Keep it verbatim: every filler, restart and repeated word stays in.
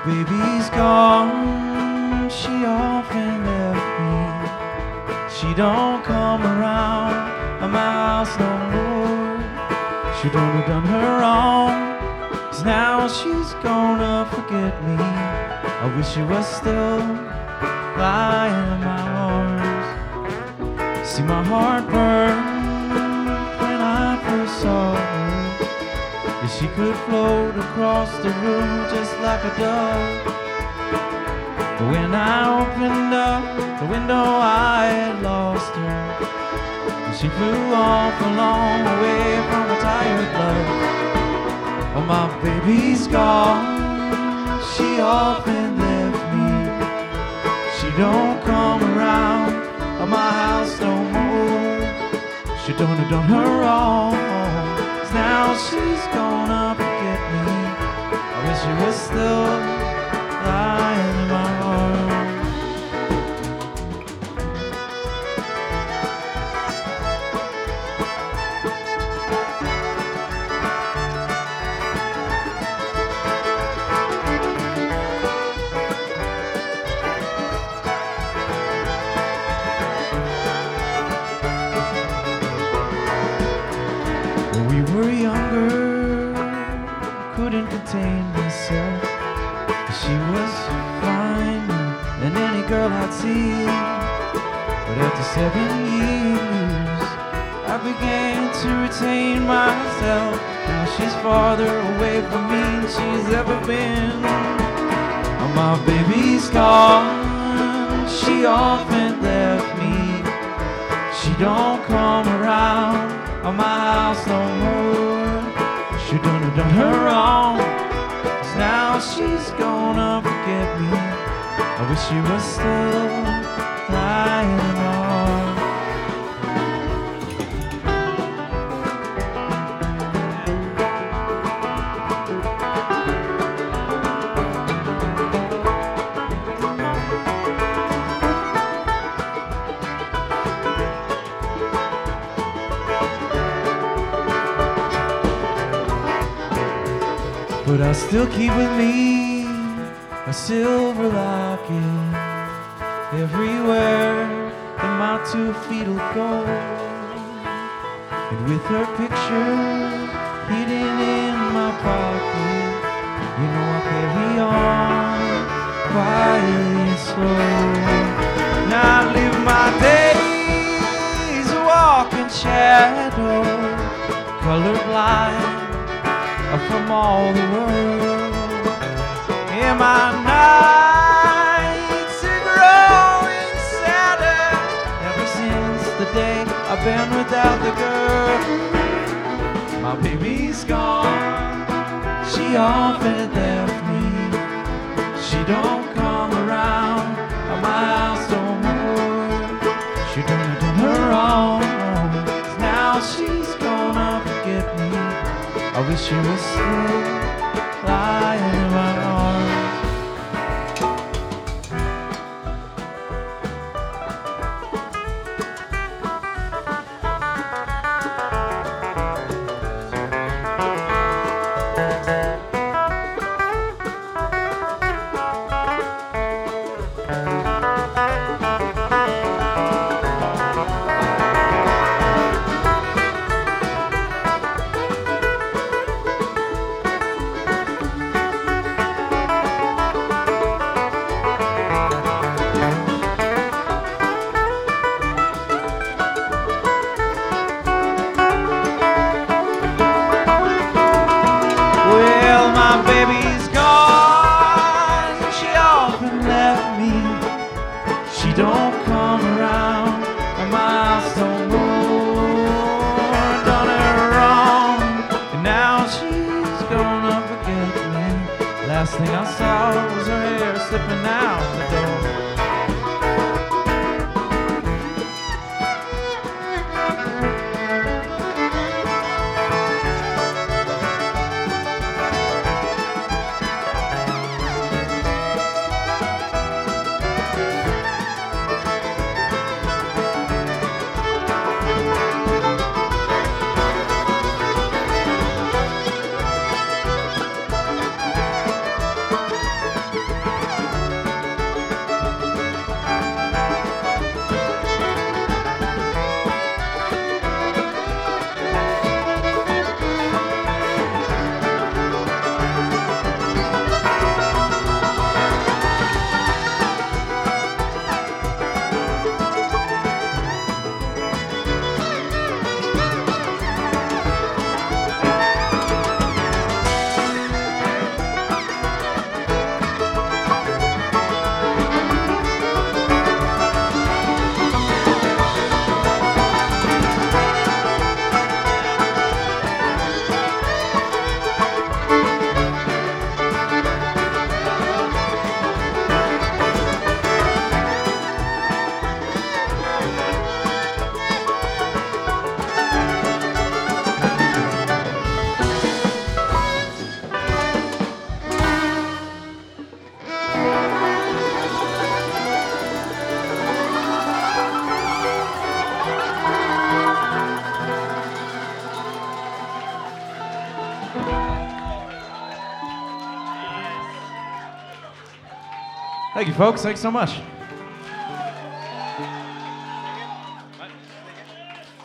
baby's gone, she often left me. She don't come around my house no more. She done have done her wrong, 'cause now she's gonna forget me. I wish she was still lying in my arms. See my heart burn when I first saw her. If she could float across the room just like a dove. But when I opened up the window, I had lost her. And she flew off a long way from a tired love. Oh, my baby's gone, she often left me. She don't come around my house no more. She done have done her wrong, 'cause now she's gonna forget me. I wish she was still lying in my arms. When we were younger, couldn't contain myself. She was finer than any girl I'd seen. But after seven years, I began to retain myself. Now she's farther away from me than she's ever been. Oh, my baby's gone, she often left me. She don't come around my house no more. She done have done her wrong, 'cause now she's gonna forget me. I wish she was still lying in my arms. But I still keep with me a silver locket. Everywhere that my two feet will go. And with her picture hidden in my pocket, you know I carry on quietly and slow. Now I live my days a walking shadow, colorblind from all the world. In my nights are growing sadder ever since the day I've been without the girl. My baby's gone, she often left me. She don't come around my house no more. She done done her wrong, 'cause now she's gonna forget me. I wish she was still lying in my arms. Don't come around a mile no more. Done her wrong, and now she's gonna forget me. Last thing I saw was her hair slipping out the door. Thank you, folks. Thanks so much.